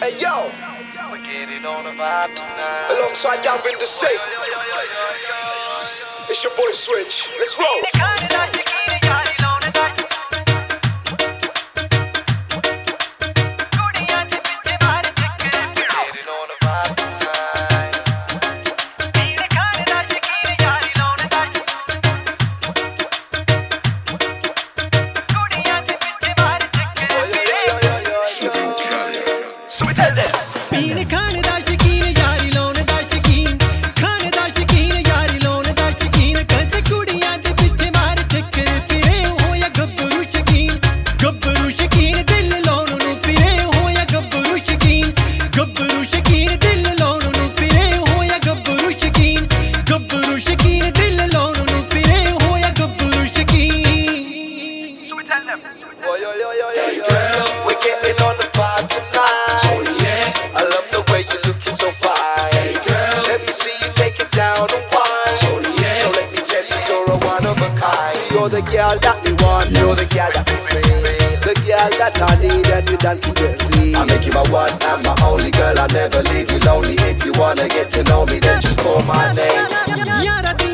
Hey yo, we're getting on a vibe tonight. alongside Darren the Saint. It's your boy Switch. Let's roll. You're the girl that me want, you're the girl that me feel, the girl that I need and you done immediately. I make you my one and my only girl, I'll never leave you lonely. If you wanna get to know me, then just call my name.